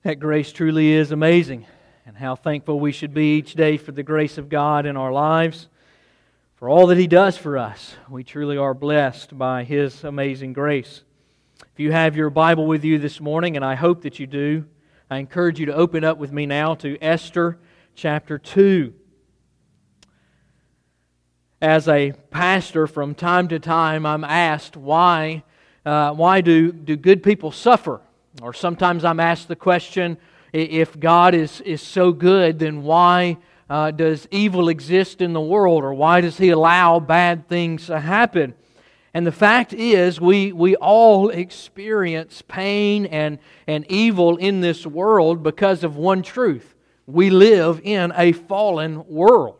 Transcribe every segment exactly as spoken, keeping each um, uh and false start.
That grace truly is amazing, and how thankful we should be each day for the grace of God in our lives, for all that He does for us. We truly are blessed by His amazing grace. If you have your Bible with you this morning, and I hope that you do, I encourage you to open up with me now to Esther chapter two. As a pastor, from time to time, I'm asked why, uh, why do, do good people suffer? Or sometimes I'm asked the question, if God is, is so good, then why uh, does evil exist in the world? Or why does He allow bad things to happen? And the fact is, we, we all experience pain and, and evil in this world because of one truth. We live in a fallen world.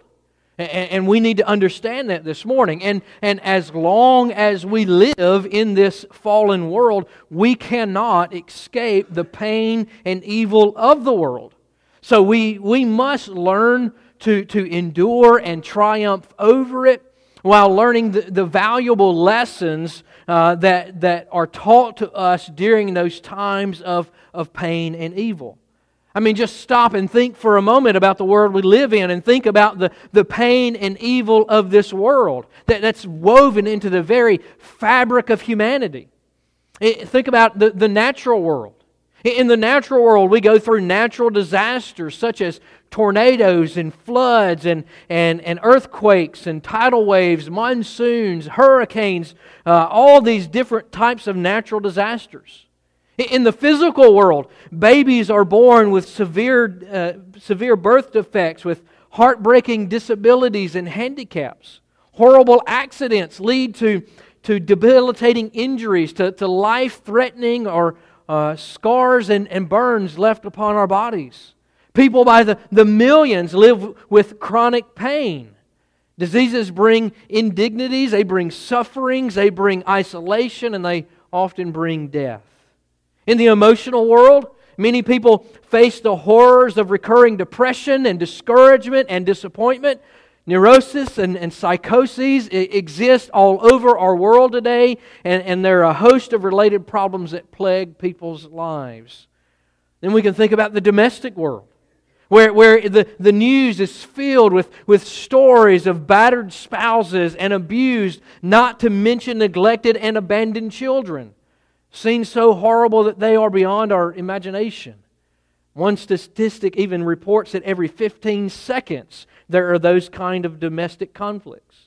And we need to understand that this morning. And, and as long as we live in this fallen world, we cannot escape the pain and evil of the world. So we, we must learn to, to endure and triumph over it while learning the, the valuable lessons uh, that, that are taught to us during those times of, of pain and evil. I mean, just stop and think for a moment about the world we live in and think about the, the pain and evil of this world that, that's woven into the very fabric of humanity. Think about the, the natural world. In the natural world, we go through natural disasters such as tornadoes and floods and, and, and earthquakes and tidal waves, monsoons, hurricanes, uh, all these different types of natural disasters. In the physical world, babies are born with severe, uh, severe birth defects, with heartbreaking disabilities and handicaps. Horrible accidents lead to, to debilitating injuries, to, to life-threatening or uh, scars and, and burns left upon our bodies. People by the, the millions live with chronic pain. Diseases bring indignities, they bring sufferings, they bring isolation, and they often bring death. In the emotional world, many people face the horrors of recurring depression and discouragement and disappointment. Neurosis and, and psychoses exist all over our world today, and, and there are a host of related problems that plague people's lives. Then we can think about the domestic world, where, where the, the news is filled with, with stories of battered spouses and abused, not to mention neglected and abandoned children. Scenes so horrible that they are beyond our imagination. One statistic even reports that every fifteen seconds there are those kind of domestic conflicts.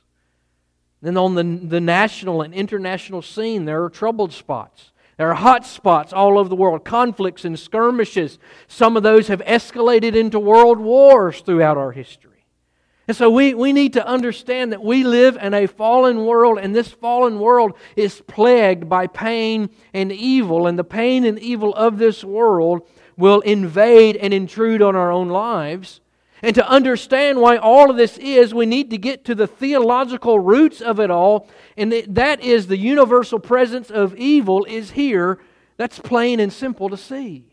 Then on the, the national and international scene, there are troubled spots. There are hot spots all over the world, conflicts and skirmishes. Some of those have escalated into world wars throughout our history. And so we, we need to understand that we live in a fallen world, and this fallen world is plagued by pain and evil, and the pain and evil of this world will invade and intrude on our own lives. And to understand why all of this is, we need to get to the theological roots of it all, and that is the universal presence of evil is here. That's plain and simple to see.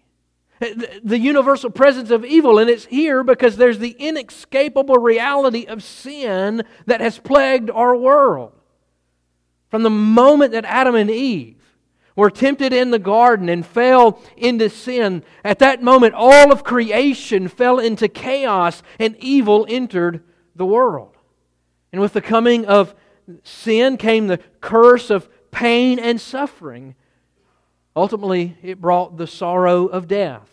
The universal presence of evil, and it's here because there's the inescapable reality of sin that has plagued our world. From the moment that Adam and Eve were tempted in the garden and fell into sin, at that moment all of creation fell into chaos and evil entered the world. And with the coming of sin came the curse of pain and suffering. Ultimately, it brought the sorrow of death.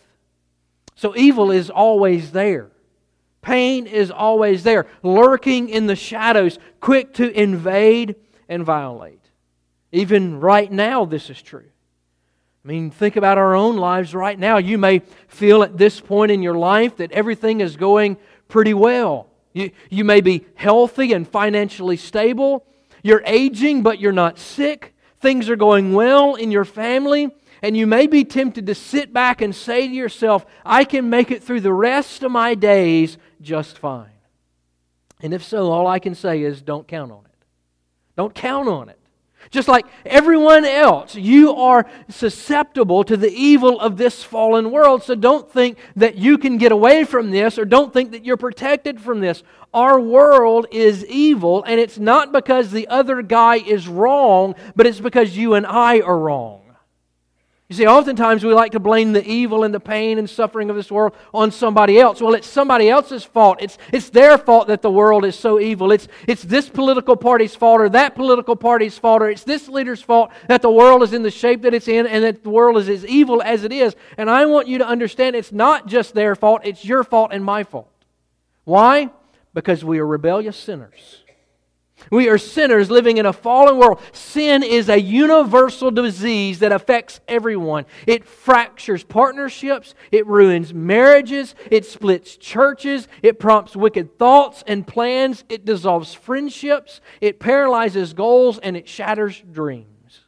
So evil is always there. Pain is always there, lurking in the shadows, quick to invade and violate. Even right now, this is true. I mean, think about our own lives right now. You may feel at this point in your life that everything is going pretty well. You, you may be healthy and financially stable. You're aging, but you're not sick. Things are going well in your family. And you may be tempted to sit back and say to yourself, I can make it through the rest of my days just fine. And if so, all I can say is don't count on it. Don't count on it. Just like everyone else, you are susceptible to the evil of this fallen world. So don't think that you can get away from this, or don't think that you're protected from this. Our world is evil, and it's not because the other guy is wrong, but it's because you and I are wrong. You see, oftentimes we like to blame the evil and the pain and suffering of this world on somebody else. Well, it's somebody else's fault. It's, it's their fault that the world is so evil. It's, it's this political party's fault or that political party's fault, or it's this leader's fault that the world is in the shape that it's in and that the world is as evil as it is. And I want you to understand it's not just their fault, it's your fault and my fault. Why? Because we are rebellious sinners. We are sinners living in a fallen world. Sin is a universal disease that affects everyone. It fractures partnerships. It ruins marriages. It splits churches. It prompts wicked thoughts and plans. It dissolves friendships. It paralyzes goals and it shatters dreams.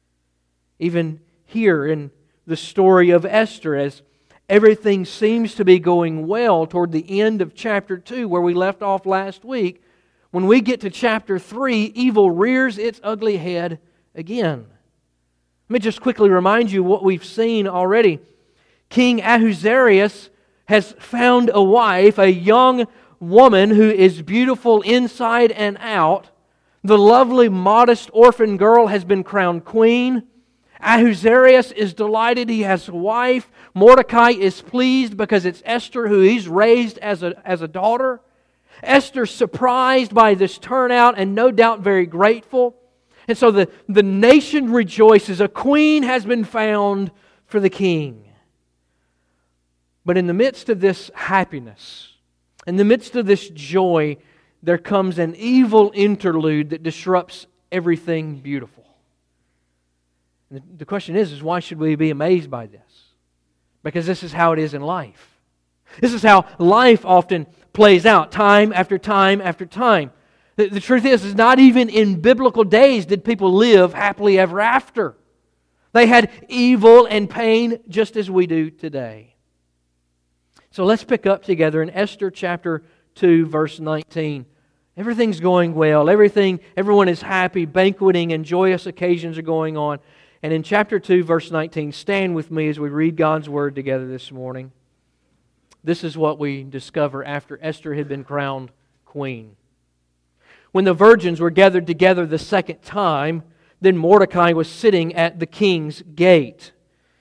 Even here in the story of Esther, as everything seems to be going well toward the end of chapter two, where we left off last week, when we get to chapter three, evil rears its ugly head again. Let me just quickly remind you what we've seen already. King Ahasuerus has found a wife, a young woman who is beautiful inside and out. The lovely, modest orphan girl has been crowned queen. Ahasuerus is delighted he has a wife. Mordecai is pleased because it's Esther who he's raised as a, as a daughter. Esther's surprised by this turnout and no doubt very grateful. And so the, the nation rejoices. A queen has been found for the king. But in the midst of this happiness, in the midst of this joy, there comes an evil interlude that disrupts everything beautiful. And the question is, is why should we be amazed by this? Because this is how it is in life. This is how life often plays out, time after time after time. The, the truth is, is not even in biblical days did people live happily ever after. They had evil and pain just as we do today. So let's pick up together in Esther chapter two, verse nineteen. Everything's going well. Everything, everyone is happy. Banqueting and joyous occasions are going on. And in chapter two, verse nineteen, stand with me as we read God's Word together this morning. This is what we discover after Esther had been crowned queen. When the virgins were gathered together the second time, then Mordecai was sitting at the king's gate.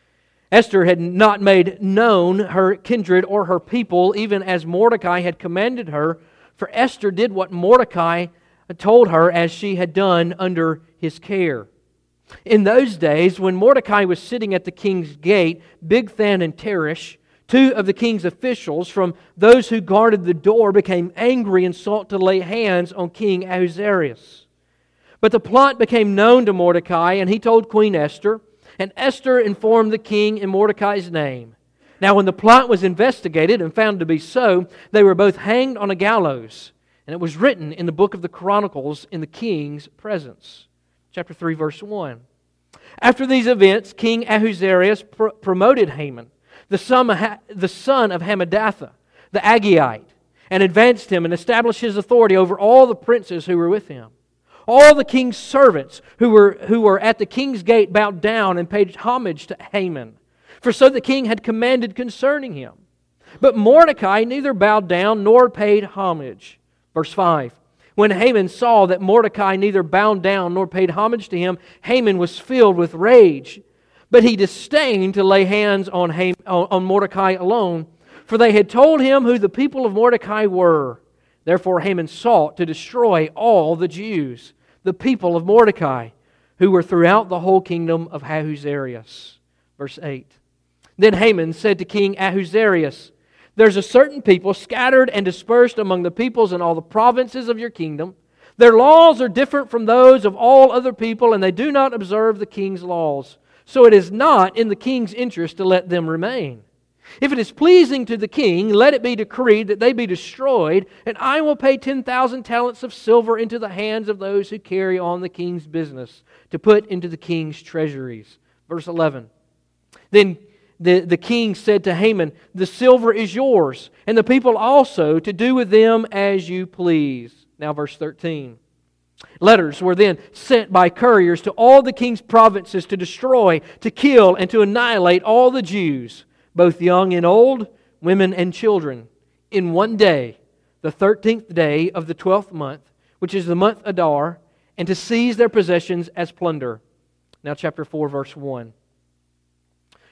Esther had not made known her kindred or her people, even as Mordecai had commanded her, for Esther did what Mordecai told her as she had done under his care. In those days, when Mordecai was sitting at the king's gate, Bigthan and Teresh, two of the king's officials from those who guarded the door, became angry and sought to lay hands on King Ahasuerus. But the plot became known to Mordecai, and he told Queen Esther, and Esther informed the king in Mordecai's name. Now when the plot was investigated and found to be so, they were both hanged on a gallows, and it was written in the book of the Chronicles in the king's presence. Chapter three, verse one. After these events, King Ahasuerus pr- promoted Haman, the son, of ha- the son of Hammedatha, the Agagite, and advanced him and established his authority over all the princes who were with him. All the king's servants who were, who were at the king's gate bowed down and paid homage to Haman, for so the king had commanded concerning him. But Mordecai neither bowed down nor paid homage. Verse five. When Haman saw that Mordecai neither bowed down nor paid homage to him, Haman was filled with rage. But he disdained to lay hands on, Haman, on Mordecai alone, for they had told him who the people of Mordecai were. Therefore Haman sought to destroy all the Jews, the people of Mordecai, who were throughout the whole kingdom of Ahasuerus. Verse eight. Then Haman said to King Ahasuerus, "There's a certain people scattered and dispersed among the peoples in all the provinces of your kingdom. Their laws are different from those of all other people, and they do not observe the king's laws. So it is not in the king's interest to let them remain. If it is pleasing to the king, let it be decreed that they be destroyed, and I will pay ten thousand talents of silver into the hands of those who carry on the king's business, to put into the king's treasuries." Verse eleven. Then the, the king said to Haman, "The silver is yours, and the people also, to do with them as you please." Now verse thirteen. Letters were then sent by couriers to all the king's provinces to destroy, to kill, and to annihilate all the Jews, both young and old, women and children, in one day, the thirteenth day of the twelfth month, which is the month Adar, and to seize their possessions as plunder. Now chapter four, verse one.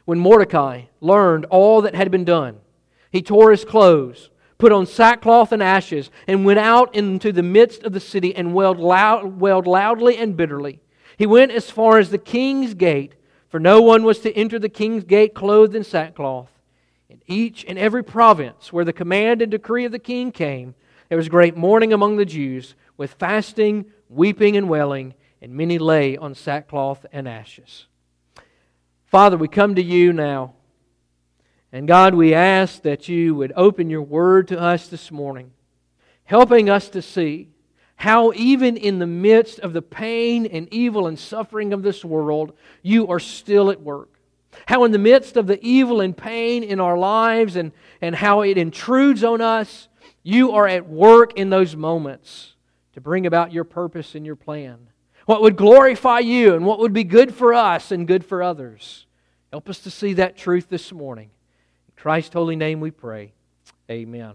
When Mordecai learned all that had been done, he tore his clothes, put on sackcloth and ashes, and went out into the midst of the city and wailed, loud, wailed loudly and bitterly. He went as far as the king's gate, for no one was to enter the king's gate clothed in sackcloth. In each and every province where the command and decree of the king came, there was great mourning among the Jews, with fasting, weeping, and wailing, and many lay on sackcloth and ashes. Father, we come to you now. And God, we ask that you would open your word to us this morning, helping us to see how even in the midst of the pain and evil and suffering of this world, you are still at work. How in the midst of the evil and pain in our lives and, and how it intrudes on us, you are at work in those moments to bring about your purpose and your plan. What would glorify you and what would be good for us and good for others. Help us to see that truth this morning. In Christ's holy name we pray. Amen.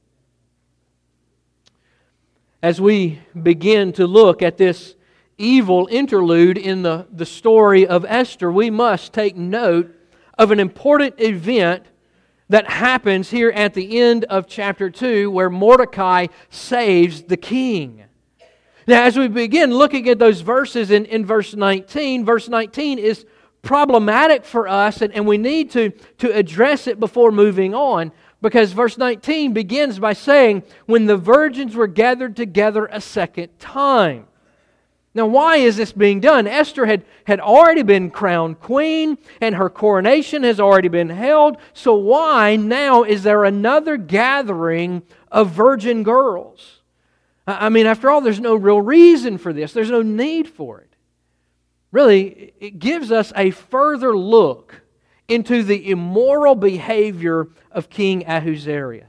As we begin to look at this evil interlude in the, the story of Esther, we must take note of an important event that happens here at the end of chapter two, where Mordecai saves the king. Now, as we begin looking at those verses in, in verse nineteen, verse nineteen is problematic for us, and, and we need to, to address it before moving on, because verse nineteen begins by saying, when the virgins were gathered together a second time. Now, why is this being done? Esther had, had already been crowned queen, and her coronation has already been held. So why now is there another gathering of virgin girls? I mean, after all, there's no real reason for this. There's no need for it. Really, it gives us a further look into the immoral behavior of King Ahasuerus.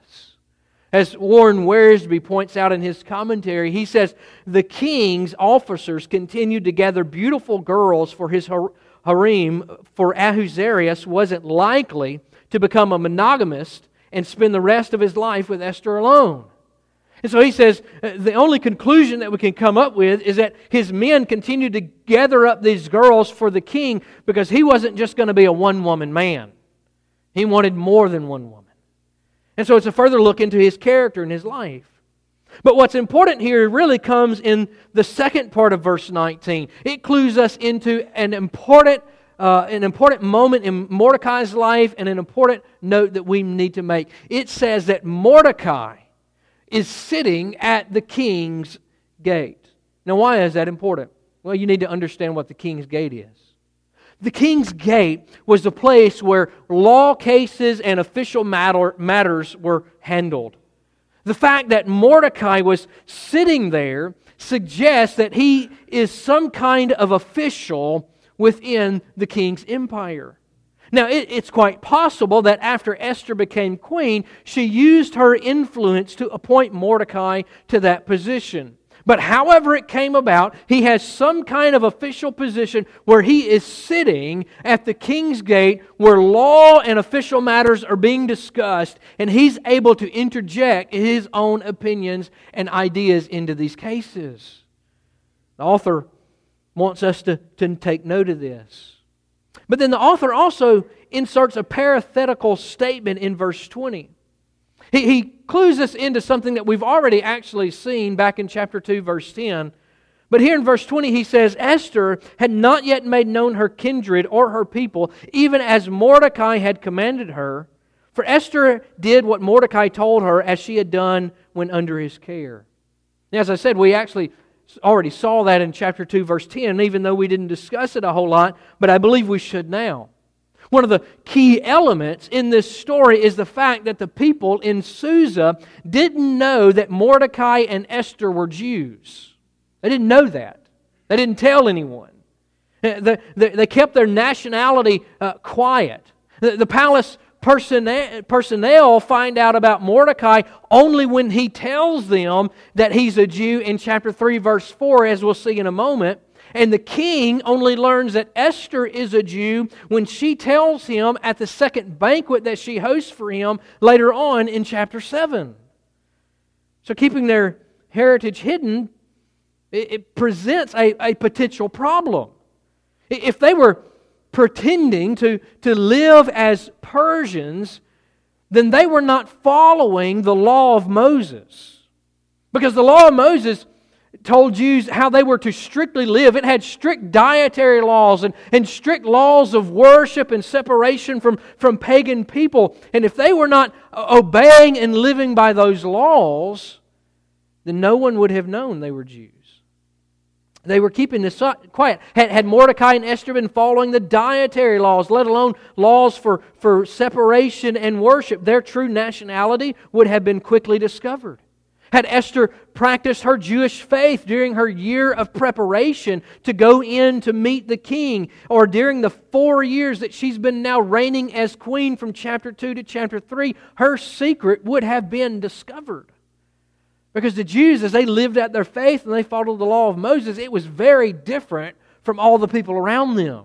As Warren Wiersbe points out in his commentary, he says, the king's officers continued to gather beautiful girls for his harem, for Ahasuerus wasn't likely to become a monogamist and spend the rest of his life with Esther alone. And so he says, the only conclusion that we can come up with is that his men continued to gather up these girls for the king because he wasn't just going to be a one-woman man. He wanted more than one woman. And so it's a further look into his character and his life. But what's important here really comes in the second part of verse nineteen. It clues us into an important, uh, an important moment in Mordecai's life and an important note that we need to make. It says that Mordecai is sitting at the king's gate. Now, why is that important? Well, you need to understand what the king's gate is. The king's gate was the place where law cases and official matter, matters were handled. The fact that Mordecai was sitting there suggests that he is some kind of official within the king's empire. Now, it, it's quite possible that after Esther became queen, she used her influence to appoint Mordecai to that position. But however it came about, he has some kind of official position where he is sitting at the king's gate where law and official matters are being discussed, and he's able to interject his own opinions and ideas into these cases. The author wants us to, to take note of this. But then the author also inserts a parenthetical statement in verse twenty. He, he clues us into something that we've already actually seen back in chapter two, verse ten. But here in verse twenty he says, Esther had not yet made known her kindred or her people, even as Mordecai had commanded her. For Esther did what Mordecai told her, as she had done when under his care. Now, as I said, we actually already saw that in chapter two, verse ten, even though we didn't discuss it a whole lot, but I believe we should now. One of the key elements in this story is the fact that the people in Susa didn't know that Mordecai and Esther were Jews. They didn't know that. They didn't tell anyone. They, they, they kept their nationality uh, quiet. The, the palace personnel, personnel find out about Mordecai only when he tells them that he's a Jew in chapter three, verse four, as we'll see in a moment. And the king only learns that Esther is a Jew when she tells him at the second banquet that she hosts for him later on in chapter seven. So keeping their heritage hidden, it, it presents a, a potential problem. If they were pretending to, to live as Persians, then they were not following the law of Moses. Because the law of Moses told Jews how they were to strictly live. It had strict dietary laws and, and strict laws of worship and separation from, from pagan people. And if they were not obeying and living by those laws, then no one would have known they were Jews. They were keeping this quiet. Had, had Mordecai and Esther been following the dietary laws, let alone laws for, for separation and worship, their true nationality would have been quickly discovered. Had Esther practiced her Jewish faith during her year of preparation to go in to meet the king, or during the four years that she's been now reigning as queen from chapter two to chapter three, her secret would have been discovered. Because the Jews, as they lived out their faith and they followed the law of Moses, it was very different from all the people around them.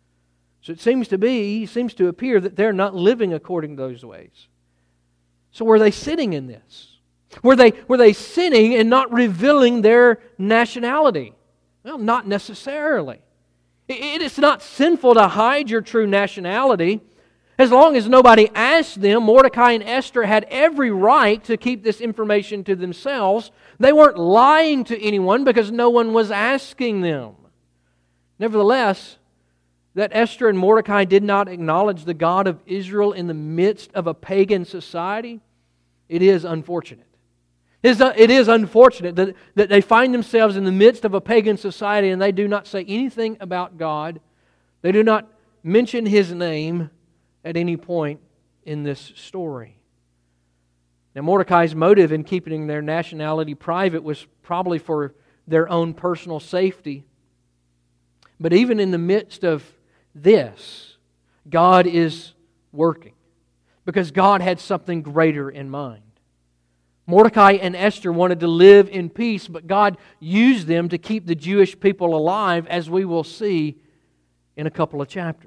So it seems to be, seems to appear that they're not living according to those ways. So were they sinning in this? Were they, were they sinning and not revealing their nationality? Well, not necessarily. It is not sinful to hide your true nationality. As long as nobody asked them, Mordecai and Esther had every right to keep this information to themselves. They weren't lying to anyone because no one was asking them. Nevertheless, that Esther and Mordecai did not acknowledge the God of Israel in the midst of a pagan society, it is unfortunate. It is unfortunate that, that they find themselves in the midst of a pagan society and they do not say anything about God. They do not mention His name at any point in this story. Now, Mordecai's motive in keeping their nationality private was probably for their own personal safety. But even in the midst of this, God is working, because God had something greater in mind. Mordecai and Esther wanted to live in peace, but God used them to keep the Jewish people alive, as we will see in a couple of chapters.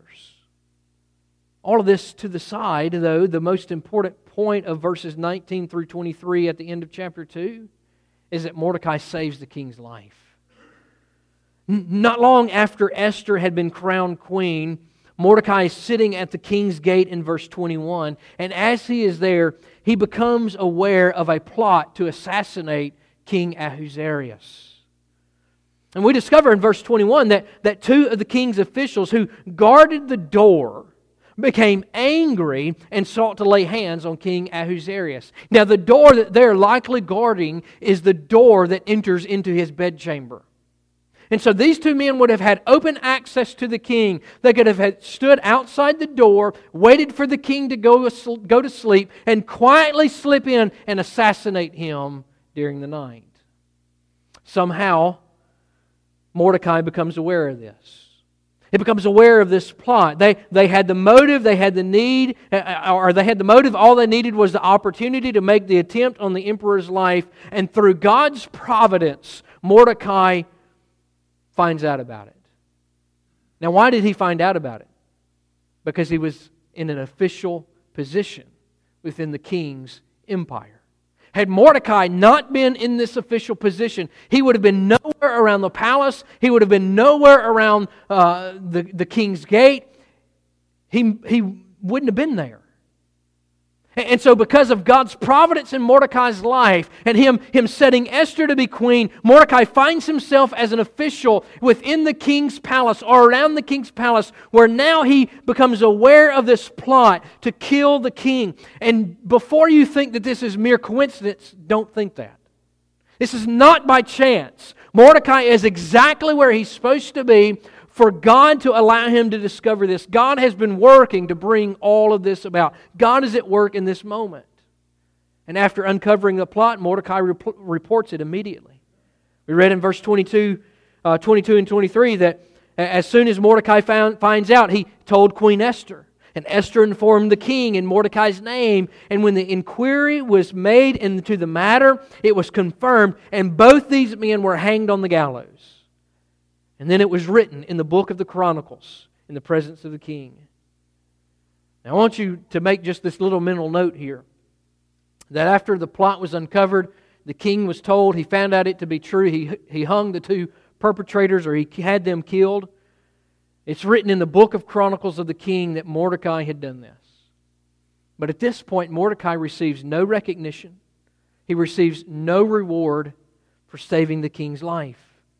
All of this to the side, though, the most important point of verses nineteen through twenty-three at the end of chapter two is that Mordecai saves the king's life. Not long after Esther had been crowned queen, Mordecai is sitting at the king's gate in verse twenty-one, and as he is there, he becomes aware of a plot to assassinate King Ahasuerus. And we discover in verse twenty-one that, that two of the king's officials who guarded the door became angry and sought to lay hands on King Ahasuerus. Now, the door that they're likely guarding is the door that enters into his bedchamber. And so these two men would have had open access to the king. They could have had stood outside the door, waited for the king to go, go to sleep, and quietly slip in and assassinate him during the night. Somehow, Mordecai becomes aware of this. He becomes aware of this plot. They, they had the motive, they had the need, or they had the motive, all they needed was the opportunity to make the attempt on the emperor's life. And through God's providence, Mordecai finds out about it. Now, why did he find out about it? Because he was in an official position within the king's empire. Had Mordecai not been in this official position, he would have been nowhere around the palace. He would have been nowhere around uh, the, the king's gate. He, he wouldn't have been there. And so because of God's providence in Mordecai's life and him, him setting Esther to be queen, Mordecai finds himself as an official within the king's palace or around the king's palace, where now he becomes aware of this plot to kill the king. And before you think that this is mere coincidence, don't think that. This is not by chance. Mordecai is exactly where he's supposed to be for God to allow him to discover this. God has been working to bring all of this about. God is at work in this moment. And after uncovering the plot, Mordecai rep- reports it immediately. We read in verse twenty-two, uh, twenty-two and twenty-three that as soon as Mordecai found, finds out, he told Queen Esther. And Esther informed the king in Mordecai's name. And when the inquiry was made into the matter, it was confirmed, and both these men were hanged on the gallows. And then it was written in the book of the Chronicles in the presence of the king. Now I want you to make just this little mental note here. That after the plot was uncovered, the king was told, he found out it to be true. He, he hung the two perpetrators, or he had them killed. It's written in the book of Chronicles of the King that Mordecai had done this. But at this point, Mordecai receives no recognition. He receives no reward for saving the king's life.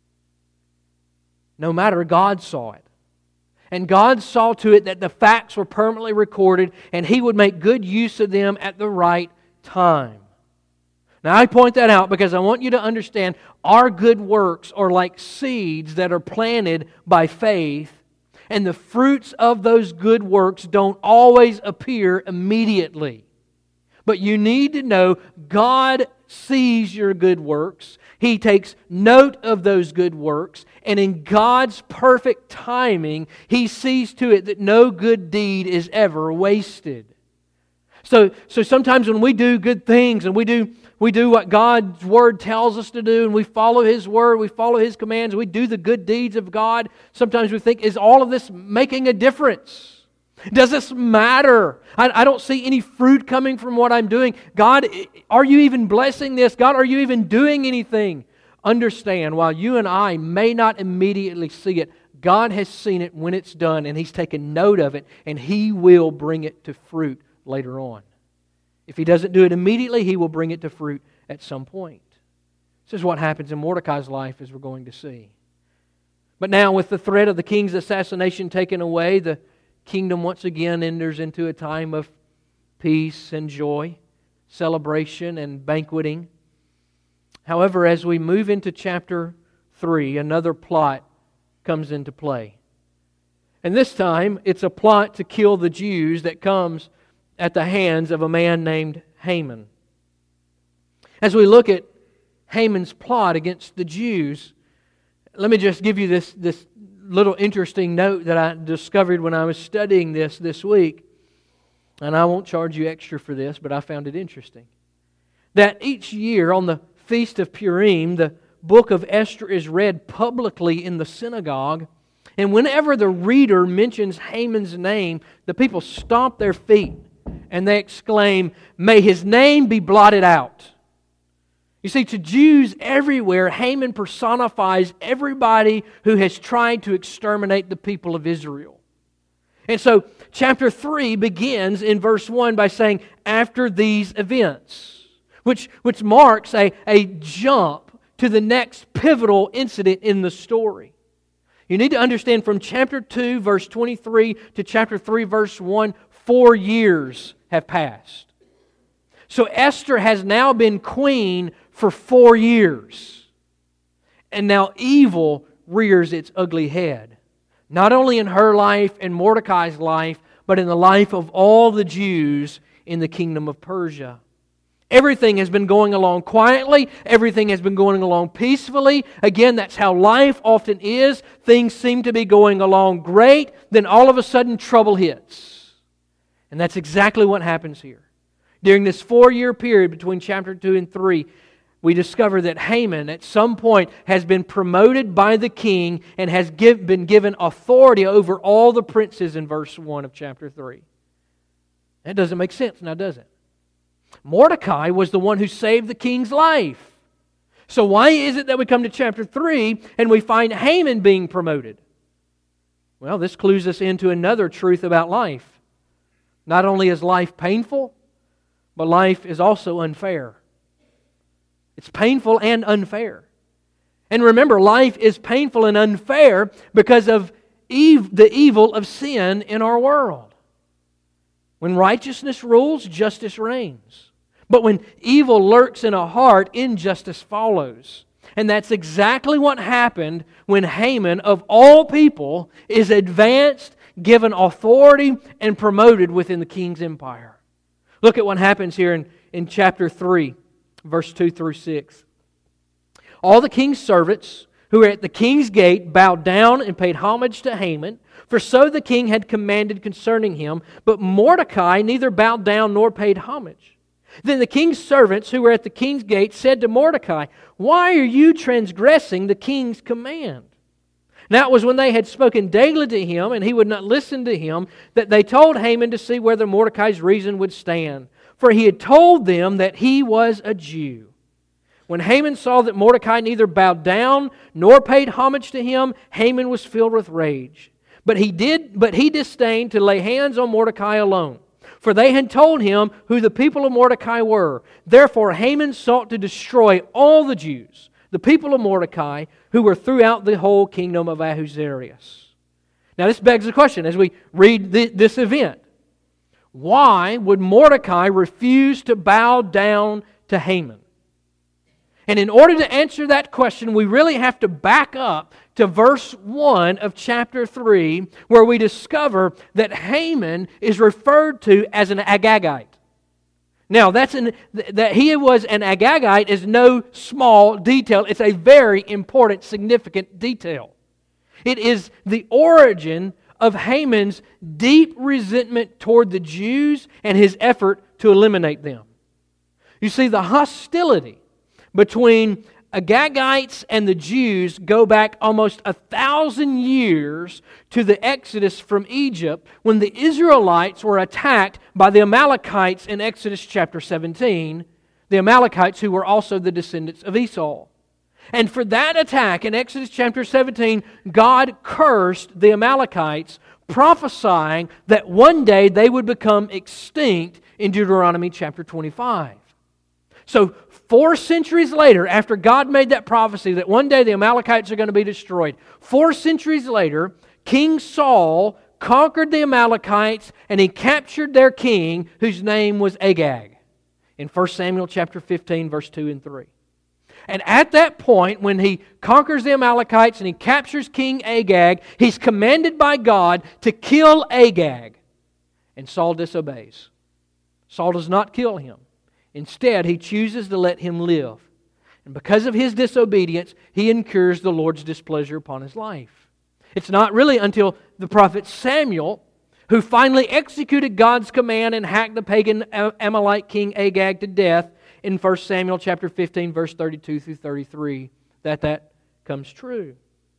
No matter, God saw it. And God saw to it that the facts were permanently recorded and He would make good use of them at the right time. Now I point that out because I want you to understand our good works are like seeds that are planted by faith, and the fruits of those good works don't always appear immediately. But you need to know God sees your good works. He takes note of those good works, and in God's perfect timing, He sees to it that no good deed is ever wasted. So, so sometimes when we do good things and we do we do what God's Word tells us to do, and we follow His Word, we follow His commands, we do the good deeds of God, sometimes we think, is all of this making a difference? Does this matter? I, I don't see any fruit coming from what I'm doing. God, are you even blessing this? God, are you even doing anything? Understand, while you and I may not immediately see it, God has seen it when it's done, and He's taken note of it, and He will bring it to fruit later on. If He doesn't do it immediately, He will bring it to fruit at some point. This is what happens in Mordecai's life, as we're going to see. But now, with the threat of the king's assassination taken away, the kingdom once again enters into a time of peace and joy, celebration and banqueting. However, as we move into chapter three, another plot comes into play. And this time, it's a plot to kill the Jews that comes at the hands of a man named Haman. As we look at Haman's plot against the Jews, let me just give you this, this little interesting note that I discovered when I was studying this this week. And I won't charge you extra for this, but I found it interesting. That each year on the Feast of Purim, the book of Esther is read publicly in the synagogue. And whenever the reader mentions Haman's name, the people stomp their feet and they exclaim, "May his name be blotted out." You see, to Jews everywhere, Haman personifies everybody who has tried to exterminate the people of Israel. And so, chapter three begins in verse one by saying, "After these events," which, which marks a, a jump to the next pivotal incident in the story. You need to understand from chapter two, verse twenty-three to chapter three, verse one, four years have passed. So Esther has now been queen for four years. And now evil rears its ugly head. Not only in her life and Mordecai's life, but in the life of all the Jews in the kingdom of Persia. Everything has been going along quietly. Everything has been going along peacefully. Again, that's how life often is. Things seem to be going along great. Then all of a sudden trouble hits. And that's exactly what happens here. During this four-year period between chapter two and three, we discover that Haman at some point has been promoted by the king and has give, been given authority over all the princes in verse one of chapter three. That doesn't make sense now, does it? Mordecai was the one who saved the king's life. So why is it that we come to chapter three and we find Haman being promoted? Well, this clues us into another truth about life. Not only is life painful, but life is also unfair. It's painful and unfair. And remember, life is painful and unfair because of ev- the evil of sin in our world. When righteousness rules, justice reigns. But when evil lurks in a heart, injustice follows. And that's exactly what happened when Haman, of all people, is advanced, given authority, and promoted within the king's empire. Look at what happens here in, in chapter three, verse two through six. All the king's servants who were at the king's gate bowed down and paid homage to Haman, for so the king had commanded concerning him. But Mordecai neither bowed down nor paid homage. Then the king's servants who were at the king's gate said to Mordecai, "Why are you transgressing the king's command?" Now it was when they had spoken daily to him, and he would not listen to him, that they told Haman to see whether Mordecai's reason would stand. For he had told them that he was a Jew. When Haman saw that Mordecai neither bowed down nor paid homage to him, Haman was filled with rage. But he did, but he disdained to lay hands on Mordecai alone, for they had told him who the people of Mordecai were. Therefore Haman sought to destroy all the Jews, the people of Mordecai, who were throughout the whole kingdom of Ahasuerus. Now this begs the question as we read th- this event. Why would Mordecai refuse to bow down to Haman? And in order to answer that question, we really have to back up to verse one of chapter three, where we discover that Haman is referred to as an Agagite. Now, that's an, that he was an Agagite is no small detail. It's a very important, significant detail. It is the origin of Haman's deep resentment toward the Jews and his effort to eliminate them. You see, the hostility between Agagites and the Jews go back almost a thousand years to the Exodus from Egypt, when the Israelites were attacked by the Amalekites in Exodus chapter seventeen, the Amalekites who were also the descendants of Esau. And for that attack in Exodus chapter seventeen, God cursed the Amalekites, prophesying that one day they would become extinct in Deuteronomy chapter twenty-five. So four centuries later, after God made that prophecy that one day the Amalekites are going to be destroyed, four centuries later, King Saul conquered the Amalekites and he captured their king, whose name was Agag, in First Samuel chapter fifteen, verse two and three. And at that point, when he conquers the Amalekites and he captures King Agag, he's commanded by God to kill Agag. And Saul disobeys. Saul does not kill him. Instead, he chooses to let him live. And because of his disobedience, he incurs the Lord's displeasure upon his life. It's not really until the prophet Samuel, who finally executed God's command and hacked the pagan Amalekite king Agag to death in First Samuel chapter fifteen, verse thirty-two through thirty-three, that that comes true.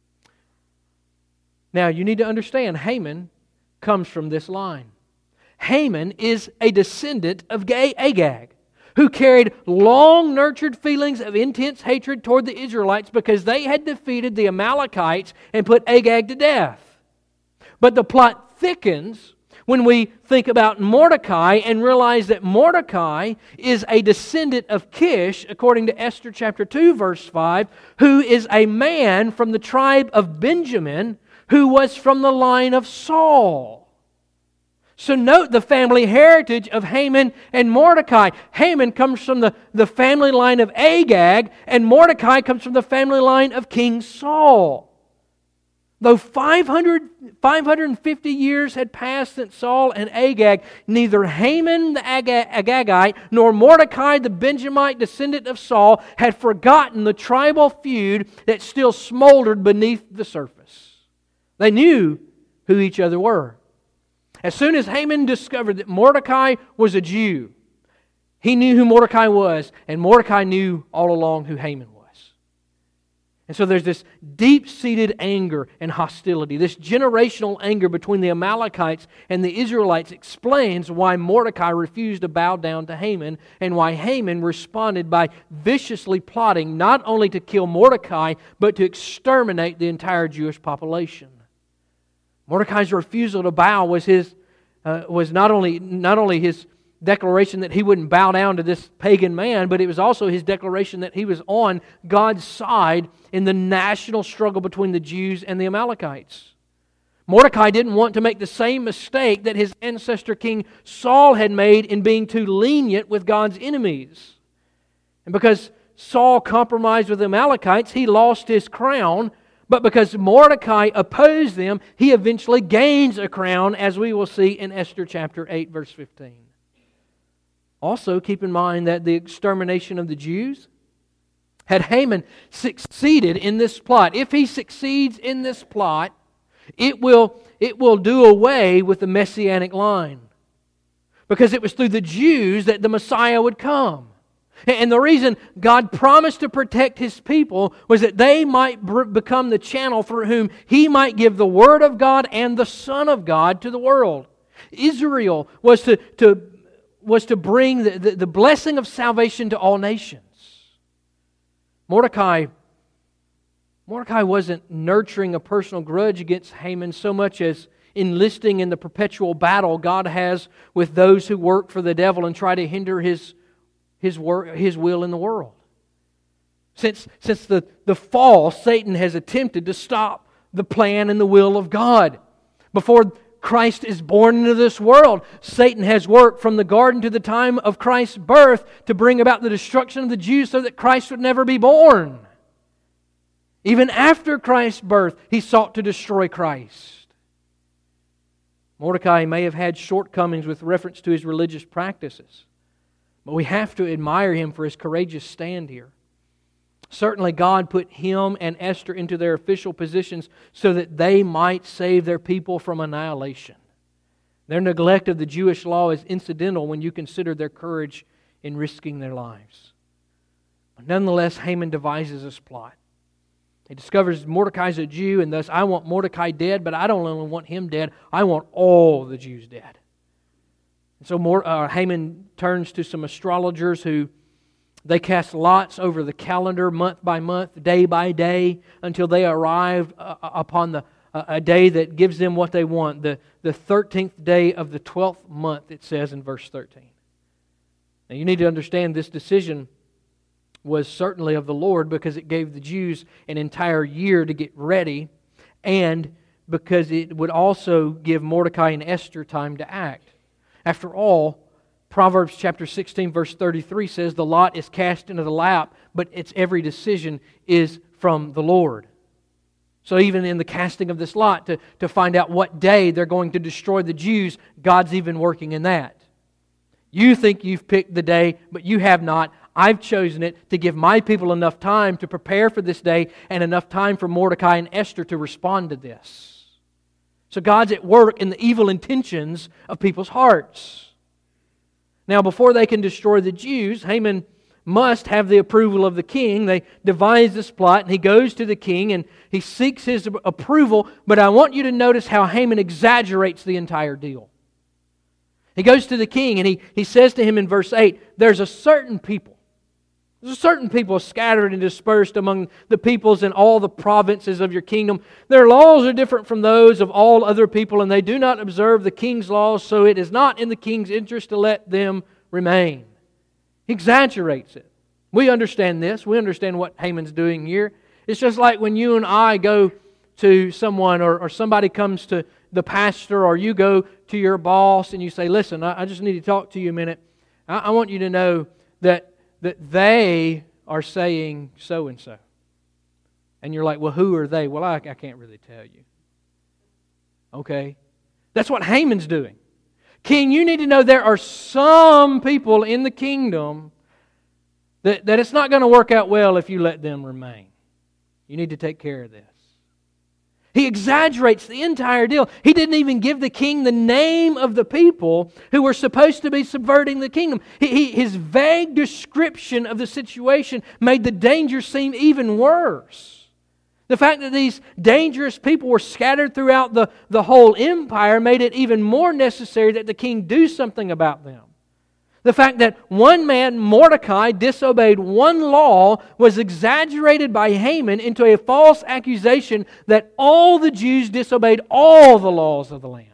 Now, you need to understand, Haman comes from this line. Haman is a descendant of Agag, who carried long-nurtured feelings of intense hatred toward the Israelites because they had defeated the Amalekites and put Agag to death. But the plot thickens when we think about Mordecai and realize that Mordecai is a descendant of Kish, according to Esther chapter two, verse five, who is a man from the tribe of Benjamin who was from the line of Saul. So note the family heritage of Haman and Mordecai. Haman comes from the, the family line of Agag, and Mordecai comes from the family line of King Saul. Though five hundred, five hundred fifty years had passed since Saul and Agag, neither Haman the Agagite nor Mordecai the Benjamite descendant of Saul had forgotten the tribal feud that still smoldered beneath the surface. They knew who each other were. As soon as Haman discovered that Mordecai was a Jew, he knew who Mordecai was, and Mordecai knew all along who Haman was. And so there's this deep-seated anger and hostility. This generational anger between the Amalekites and the Israelites explains why Mordecai refused to bow down to Haman, and why Haman responded by viciously plotting not only to kill Mordecai, but to exterminate the entire Jewish population. Mordecai's refusal to bow was his uh, was not only not only his declaration that he wouldn't bow down to this pagan man, but it was also his declaration that he was on God's side in the national struggle between the Jews and the Amalekites. Mordecai didn't want to make the same mistake that his ancestor King Saul had made in being too lenient with God's enemies. And because Saul compromised with the Amalekites, he lost his crown. But because Mordecai opposed them, he eventually gains a crown, as we will see in Esther chapter eight, verse fifteen. Also, keep in mind that the extermination of the Jews, had Haman succeeded in this plot, if he succeeds in this plot, it will, it will do away with the Messianic line. Because it was through the Jews that the Messiah would come. And the reason God promised to protect His people was that they might become the channel through whom He might give the Word of God and the Son of God to the world. Israel was to, to, was to bring the, the, the blessing of salvation to all nations. Mordecai Mordecai wasn't nurturing a personal grudge against Haman so much as enlisting in the perpetual battle God has with those who work for the devil and try to hinder his, his, work, his will in the world. Since, since the, the fall, Satan has attempted to stop the plan and the will of God. Before Christ is born into this world, Satan has worked from the garden to the time of Christ's birth to bring about the destruction of the Jews so that Christ would never be born. Even after Christ's birth, he sought to destroy Christ. Mordecai may have had shortcomings with reference to his religious practices, but we have to admire him for his courageous stand here. Certainly God put him and Esther into their official positions so that they might save their people from annihilation. Their neglect of the Jewish law is incidental when you consider their courage in risking their lives. But nonetheless, Haman devises this plot. He discovers Mordecai's a Jew, and thus I want Mordecai dead, but I don't only want him dead, I want all the Jews dead. And so Mord- uh, Haman turns to some astrologers who they cast lots over the calendar month by month, day by day, until they arrive uh, upon the uh, a day that gives them what they want. The, the thirteenth day of the twelfth month, it says in verse thirteen. Now you need to understand this decision was certainly of the Lord because it gave the Jews an entire year to get ready, and because it would also give Mordecai and Esther time to act. After all, Proverbs chapter sixteen verse thirty-three says, the lot is cast into the lap, but its every decision is from the Lord. So even in the casting of this lot, to, to find out what day they're going to destroy the Jews, God's even working in that. You think you've picked the day, but you have not. I've chosen it to give my people enough time to prepare for this day and enough time for Mordecai and Esther to respond to this. So God's at work in the evil intentions of people's hearts. Now, before they can destroy the Jews, Haman must have the approval of the king. They devise this plot, and he goes to the king, and he seeks his approval. But I want you to notice how Haman exaggerates the entire deal. He goes to the king, and he, he says to him in verse eight, there's a certain people, there's a certain people scattered and dispersed among the peoples in all the provinces of your kingdom. Their laws are different from those of all other people, and they do not observe the king's laws, so it is not in the king's interest to let them remain. He exaggerates it. We understand this. We understand what Haman's doing here. It's just like when you and I go to someone, or, or somebody comes to the pastor, or you go to your boss and you say, listen, I, I just need to talk to you a minute. I, I want you to know that that they are saying so-and-so. And you're like, well, who are they? Well, I, I can't really tell you. Okay? That's what Haman's doing. King, you need to know there are some people in the kingdom that, that it's not going to work out well if you let them remain. You need to take care of this. He exaggerates the entire deal. He didn't even give the king the name of the people who were supposed to be subverting the kingdom. He, he, his vague description of the situation made the danger seem even worse. The fact that these dangerous people were scattered throughout the, the whole empire made it even more necessary that the king do something about them. The fact that one man, Mordecai, disobeyed one law was exaggerated by Haman into a false accusation that all the Jews disobeyed all the laws of the land.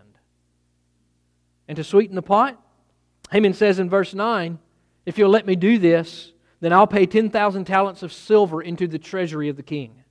And to sweeten the pot, Haman says in verse nine, if you'll let me do this, then I'll pay ten thousand talents of silver into the treasury of the king.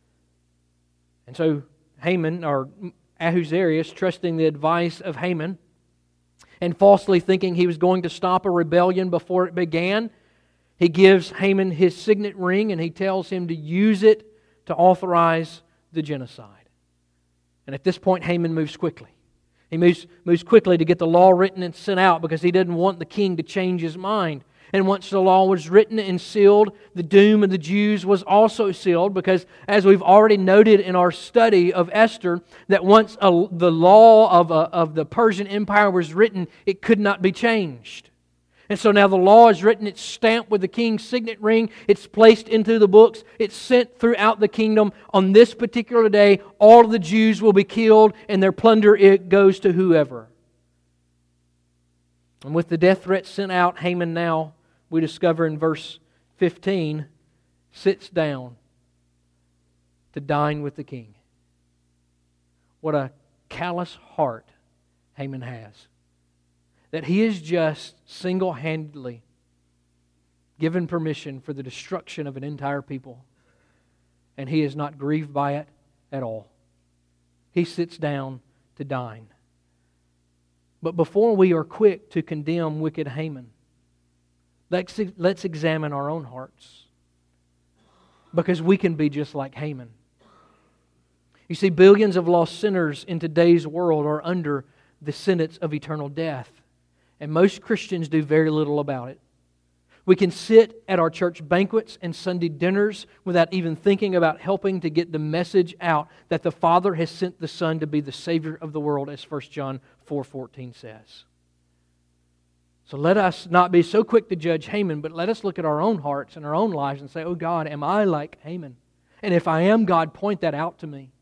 And so Haman, or Ahasuerus, trusting the advice of Haman, and falsely thinking he was going to stop a rebellion before it began, he gives Haman his signet ring and he tells him to use it to authorize the genocide. And at this point, Haman moves quickly. He moves, moves quickly to get the law written and sent out because he didn't want the king to change his mind. And once the law was written and sealed, the doom of the Jews was also sealed because, as we've already noted in our study of Esther, that once a, the law of, a, of the Persian Empire was written, it could not be changed. And so now the law is written, it's stamped with the king's signet ring, it's placed into the books, it's sent throughout the kingdom. On this particular day, all of the Jews will be killed and their plunder it goes to whoever. And with the death threat sent out, Haman now, we discover in verse fifteen, sits down to dine with the king. What a callous heart Haman has. That he is just single-handedly given permission for the destruction of an entire people. And he is not grieved by it at all. He sits down to dine. But before we are quick to condemn wicked Haman, let's, let's examine our own hearts. Because we can be just like Haman. You see, billions of lost sinners in today's world are under the sentence of eternal death. And most Christians do very little about it. We can sit at our church banquets and Sunday dinners without even thinking about helping to get the message out that the Father has sent the Son to be the Savior of the world, as First John four fourteen says. So let us not be so quick to judge Haman, but let us look at our own hearts and our own lives and say, oh God, am I like Haman? And if I am, God, point that out to me.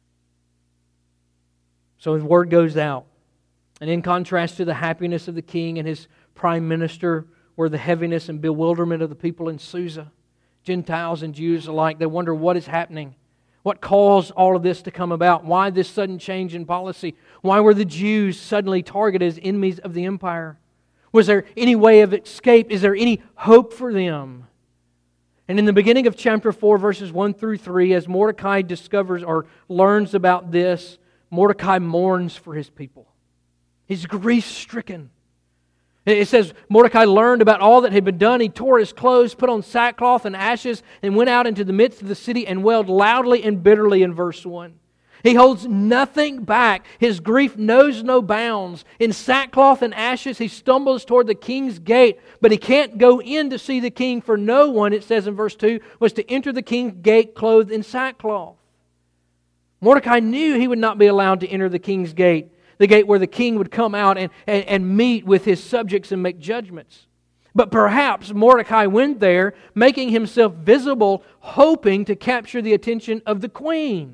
So the word goes out. And in contrast to the happiness of the king and his prime minister were the heaviness and bewilderment of the people in Susa. Gentiles and Jews alike, they wonder what is happening. What caused all of this to come about? Why this sudden change in policy? Why were the Jews suddenly targeted as enemies of the empire? Was there any way of escape? Is there any hope for them? And in the beginning of chapter four, verses one through three, as Mordecai discovers or learns about this, Mordecai mourns for his people. He's grief-stricken. It says Mordecai learned about all that had been done. He tore his clothes, put on sackcloth and ashes, and went out into the midst of the city and wailed loudly and bitterly in verse one. He holds nothing back. His grief knows no bounds. In sackcloth and ashes, he stumbles toward the king's gate, but he can't go in to see the king, for no one, it says in verse two, was to enter the king's gate clothed in sackcloth. Mordecai knew he would not be allowed to enter the king's gate, the gate where the king would come out and, and, and meet with his subjects and make judgments. But perhaps Mordecai went there, making himself visible, hoping to capture the attention of the queen.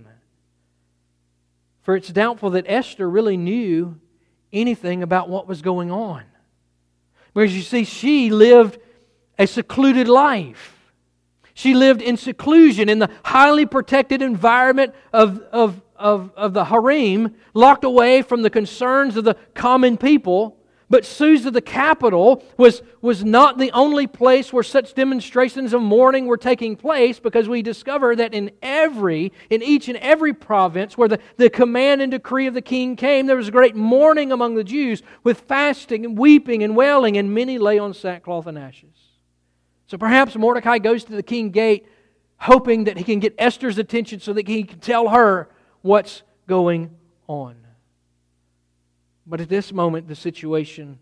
For it's doubtful that Esther really knew anything about what was going on. Because you see, she lived a secluded life. She lived in seclusion in the highly protected environment of, of, of, of the harem, locked away from the concerns of the common people. But Susa, the capital, was, was not the only place where such demonstrations of mourning were taking place, because we discover that in every, in each and every province where the, the command and decree of the king came, there was a great mourning among the Jews with fasting and weeping and wailing, and many lay on sackcloth and ashes. So perhaps Mordecai goes to the king's gate hoping that he can get Esther's attention so that he can tell her what's going on. But at this moment, the situation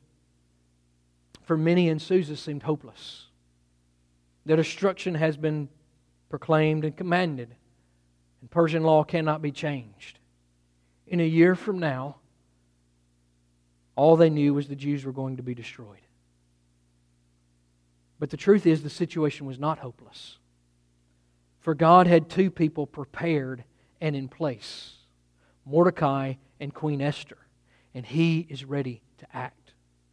for many in Susa seemed hopeless. Their destruction has been proclaimed and commanded, and Persian law cannot be changed. In a year from now, all they knew was the Jews were going to be destroyed. But the truth is, the situation was not hopeless. For God had two people prepared and in place, Mordecai and Queen Esther. And He is ready to act.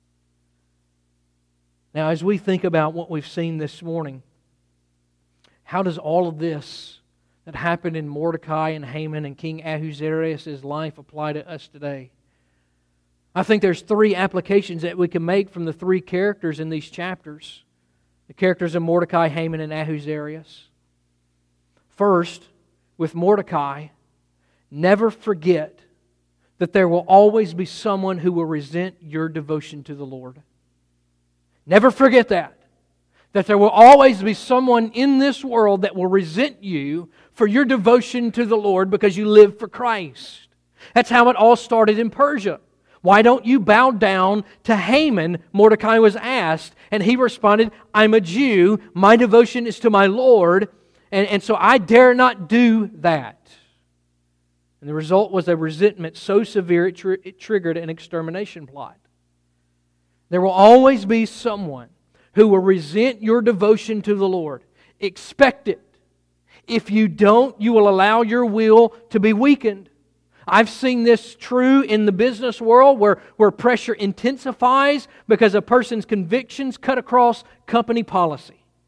Now, as we think about what we've seen this morning, how does all of this that happened in Mordecai and Haman and King Ahasuerus' life apply to us today? I think there's three applications that we can make from the three characters in these chapters. The characters of Mordecai, Haman, and Ahasuerus. First, with Mordecai, never forget that there will always be someone who will resent your devotion to the Lord. Never forget that. That there will always be someone in this world that will resent you for your devotion to the Lord because you live for Christ. That's how it all started in Persia. Why don't you bow down to Haman? Mordecai was asked, and he responded, I'm a Jew, my devotion is to my Lord, and, and so I dare not do that. And the result was a resentment so severe it, tr- it triggered an extermination plot. There will always be someone who will resent your devotion to the Lord. Expect it. If you don't, you will allow your will to be weakened. I've seen this true in the business world where, where pressure intensifies because a person's convictions cut across company policy.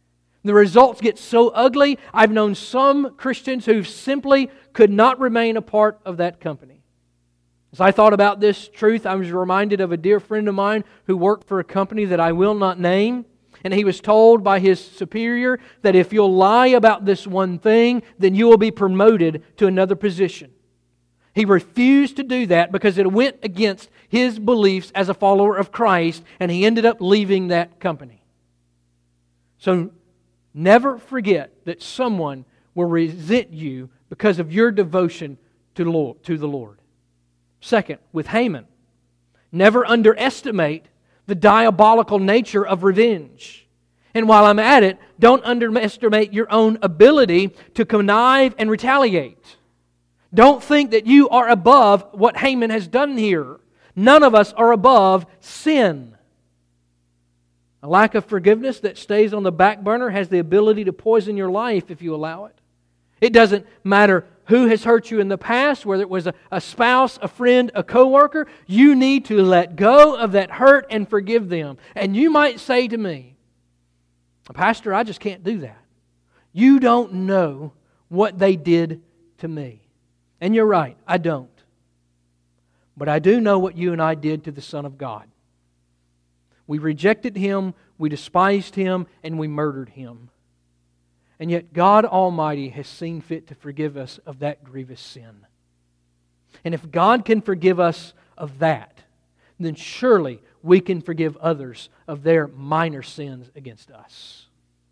The results get so ugly. I've known some Christians who simply could not remain a part of that company. As I thought about this truth, I was reminded of a dear friend of mine who worked for a company that I will not name. And he was told by his superior that if you'll lie about this one thing, then you will be promoted to another position. He refused to do that because it went against his beliefs as a follower of Christ, and he ended up leaving that company. So never forget that someone will resent you because of your devotion to the Lord. Second, with Haman, never underestimate the diabolical nature of revenge. And while I'm at it, don't underestimate your own ability to connive and retaliate. Don't think that you are above what Haman has done here. None of us are above sin. A lack of forgiveness that stays on the back burner has the ability to poison your life if you allow it. It doesn't matter who has hurt you in the past, whether it was a, a spouse, a friend, a coworker. You need to let go of that hurt and forgive them. And you might say to me, Pastor, I just can't do that. You don't know what they did to me. And you're right, I don't. But I do know what you and I did to the Son of God. We rejected Him, we despised Him, and we murdered Him. And yet God Almighty has seen fit to forgive us of that grievous sin. And if God can forgive us of that, then surely we can forgive others of their minor sins against us.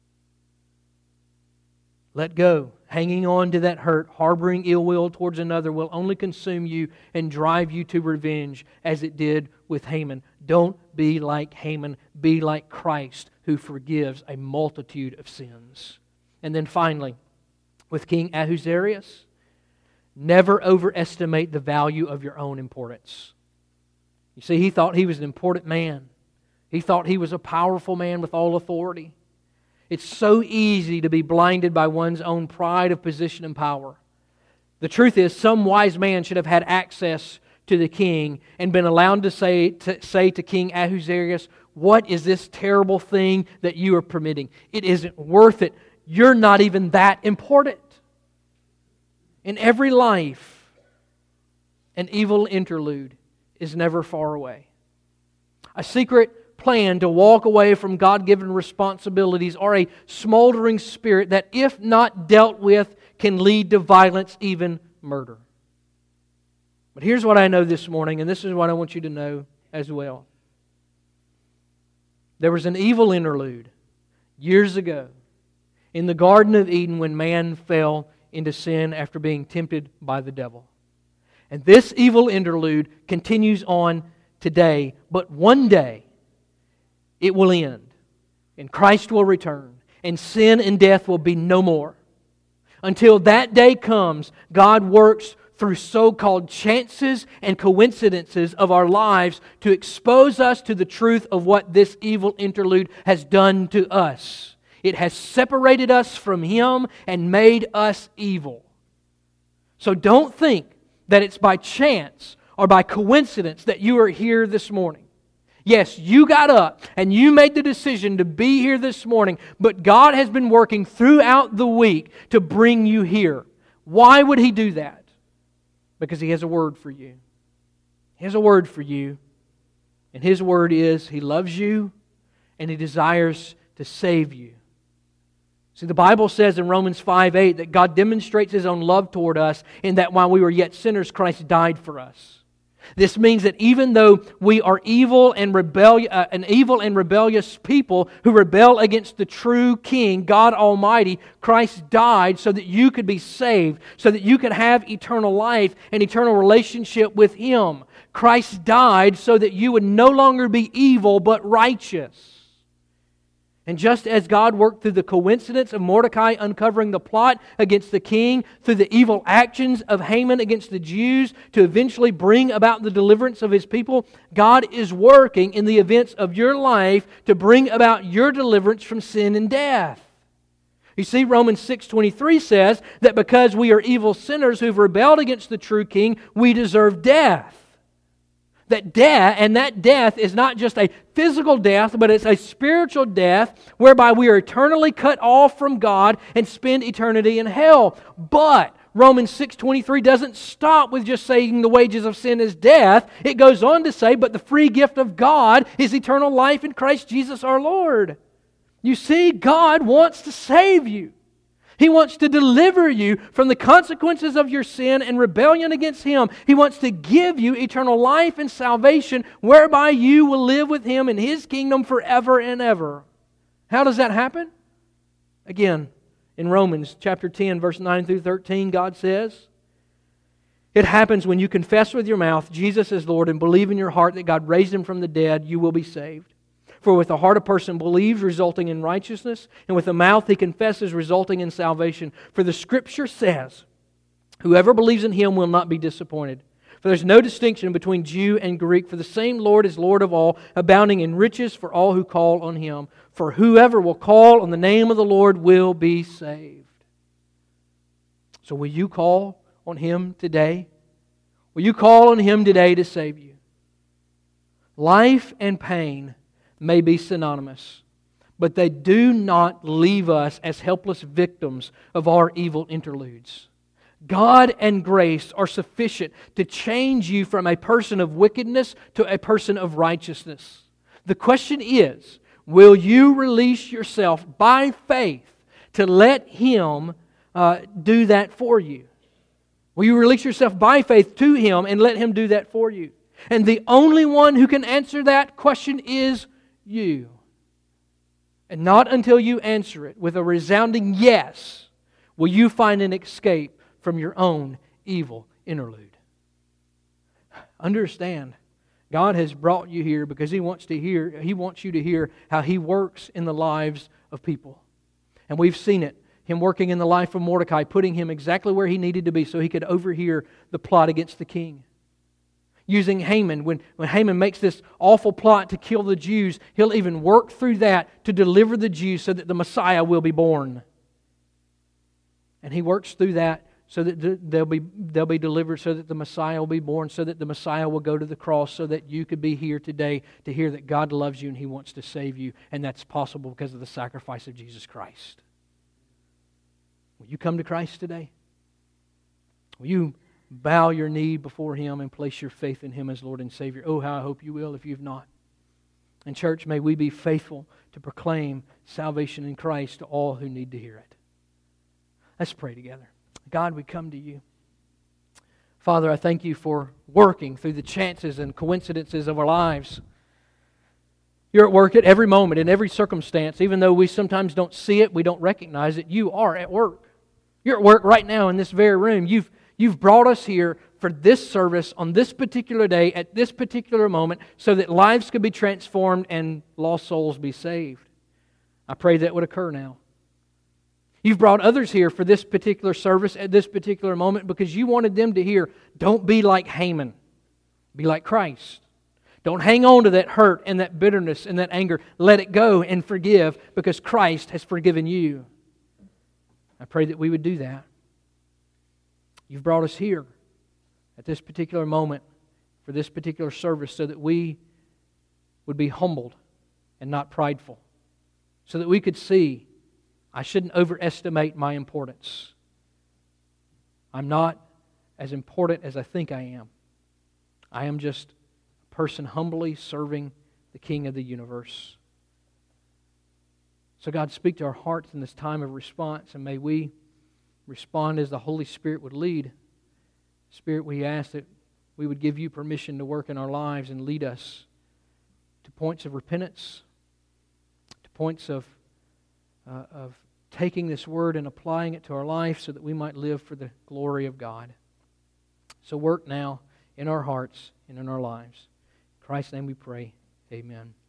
Let go. Hanging on to that hurt, harboring ill will towards another will only consume you and drive you to revenge as it did with Haman. Don't be like Haman. Be like Christ, who forgives a multitude of sins. And then finally, with King Ahasuerus, never overestimate the value of your own importance. You see, he thought he was an important man. He thought he was a powerful man with all authority. It's so easy to be blinded by one's own pride of position and power. The truth is, some wise man should have had access to the king and been allowed to say to, say to King Ahasuerus, "What is this terrible thing that you are permitting? It isn't worth it. You're not even that important." In every life, an evil interlude is never far away. A secret plan to walk away from God-given responsibilities or a smoldering spirit that, if not dealt with, can lead to violence, even murder. But here's what I know this morning, and this is what I want you to know as well. There was an evil interlude years ago in the Garden of Eden when man fell into sin after being tempted by the devil. And this evil interlude continues on today, but one day it will end, and Christ will return, and sin and death will be no more. Until that day comes, God works through so-called chances and coincidences of our lives to expose us to the truth of what this evil interlude has done to us. It has separated us from Him and made us evil. So don't think that it's by chance or by coincidence that you are here this morning. Yes, you got up and you made the decision to be here this morning, but God has been working throughout the week to bring you here. Why would He do that? Because He has a word for you. He has a word for you. And His word is He loves you and He desires to save you. See, the Bible says in Romans five eight that God demonstrates His own love toward us in that while we were yet sinners, Christ died for us. This means that even though we are evil and rebellious, uh, an evil and rebellious people who rebel against the true King, God Almighty, Christ died so that you could be saved, so that you could have eternal life and eternal relationship with Him. Christ died so that you would no longer be evil but righteous. And just as God worked through the coincidence of Mordecai uncovering the plot against the king, through the evil actions of Haman against the Jews to eventually bring about the deliverance of His people, God is working in the events of your life to bring about your deliverance from sin and death. You see, Romans six twenty-three says that because we are evil sinners who've rebelled against the true King, we deserve death. That death, and that death is not just a physical death, but it's a spiritual death whereby we are eternally cut off from God and spend eternity in hell. But Romans six twenty-three doesn't stop with just saying the wages of sin is death. It goes on to say, but the free gift of God is eternal life in Christ Jesus our Lord. You see, God wants to save you. He wants to deliver you from the consequences of your sin and rebellion against Him. He wants to give you eternal life and salvation whereby you will live with Him in His kingdom forever and ever. How does that happen? Again, in Romans chapter ten, verse nine through thirteen, God says, it happens when you confess with your mouth Jesus is Lord and believe in your heart that God raised Him from the dead, you will be saved. For with the heart a person believes, resulting in righteousness, and with the mouth he confesses, resulting in salvation. For the Scripture says, whoever believes in Him will not be disappointed. For there is no distinction between Jew and Greek, for the same Lord is Lord of all, abounding in riches for all who call on Him. For whoever will call on the name of the Lord will be saved. So will you call on Him today? Will you call on Him today to save you? Life and pain may be synonymous, but they do not leave us as helpless victims of our evil interludes. God and grace are sufficient to change you from a person of wickedness to a person of righteousness. The question is, will you release yourself by faith to let Him uh, do that for you? Will you release yourself by faith to Him and let Him do that for you? And the only one who can answer that question is you. And not until you answer it with a resounding yes will you find an escape from your own evil interlude. Understand, God has brought you here because He wants to hear, He wants you to hear how He works in the lives of people. And we've seen it. Him working in the life of Mordecai, putting him exactly where he needed to be so he could overhear the plot against the king. Using Haman, when, when Haman makes this awful plot to kill the Jews, he'll even work through that to deliver the Jews so that the Messiah will be born. And He works through that so that they'll be, they'll be delivered, so that the Messiah will be born, so that the Messiah will go to the cross, so that you could be here today to hear that God loves you and He wants to save you, and that's possible because of the sacrifice of Jesus Christ. Will you come to Christ today? Will you bow your knee before Him and place your faith in Him as Lord and Savior? Oh, how I hope you will if you've not. And church, may we be faithful to proclaim salvation in Christ to all who need to hear it. Let's pray together. God, we come to You. Father, I thank You for working through the chances and coincidences of our lives. You're at work at every moment, in every circumstance. Even though we sometimes don't see it, we don't recognize it, You are at work. You're at work right now in this very room. You've You've brought us here for this service on this particular day at this particular moment so that lives could be transformed and lost souls be saved. I pray that would occur now. You've brought others here for this particular service at this particular moment because You wanted them to hear, don't be like Haman. Be like Christ. Don't hang on to that hurt and that bitterness and that anger. Let it go and forgive because Christ has forgiven you. I pray that we would do that. You've brought us here at this particular moment for this particular service so that we would be humbled and not prideful. So that we could see, I shouldn't overestimate my importance. I'm not as important as I think I am. I am just a person humbly serving the King of the universe. So God, speak to our hearts in this time of response, and may we respond as the Holy Spirit would lead. Spirit, we ask that we would give You permission to work in our lives and lead us to points of repentance, to points of, uh, of taking this Word and applying it to our life so that we might live for the glory of God. So work now in our hearts and in our lives. In Christ's name we pray. Amen.